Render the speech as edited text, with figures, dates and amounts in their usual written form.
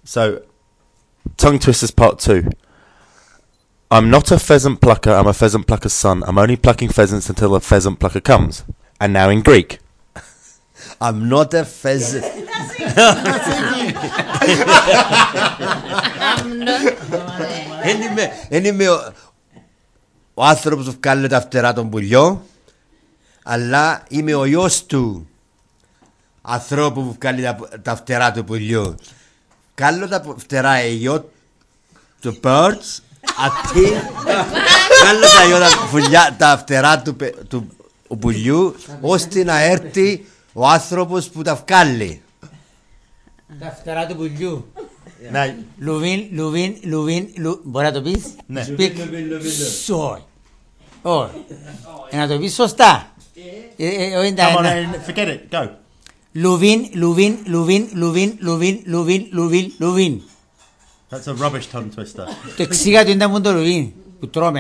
So, tongue twisters part 2. I'm not a pheasant plucker, I'm a pheasant plucker's son. I'm only plucking pheasants until the pheasant plucker comes. And now in Greek. I'm not a pheasant. Δεν είμαι ο άνθρωπος που βγάλει τα φτερά των πουλιών, αλλά είμαι ο γιος του ανθρώπου που βγάλει τα φτερά του πουλιού. Βγάλω τα φτερά γιο του birds, αντί βγάλω τα φτερά του πουλιού, ώστε να έρθει ο άνθρωπος που τα βγάλει. Τα φτερά του πουλιού. Ναι. Λουβίν, μπορεί να το πεις? Ναι. Σόι. Όχι. Να το πεις σωστά. Come on, forget it, go. Λουβίν. That's a rubbish tongue twister. Το εξήγα του ήταν το λουβίν που τρώμε.